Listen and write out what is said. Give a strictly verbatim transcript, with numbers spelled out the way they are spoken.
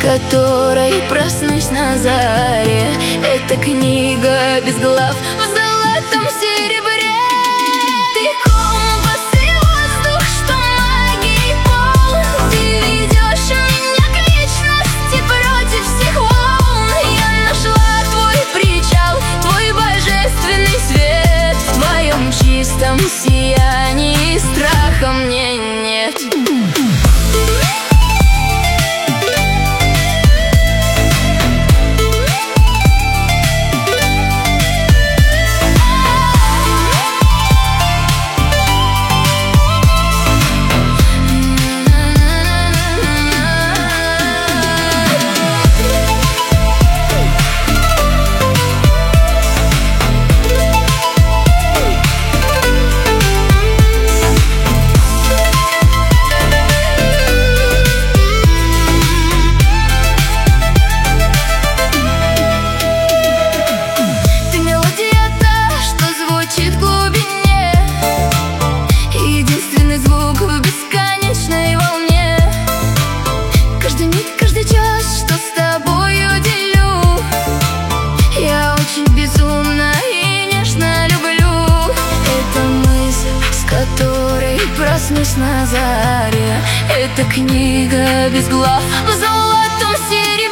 которой проснусь на заре. Это книга без глав в золотом серебре. Ты компас и воздух, что магией полон. Ты ведешь меня к вечности против всех волн. Я нашла твой причал, твой божественный свет. В твоем чистом сиянии страха мне нет. Проснусь на заре. Это книга без глав в золотом серебре.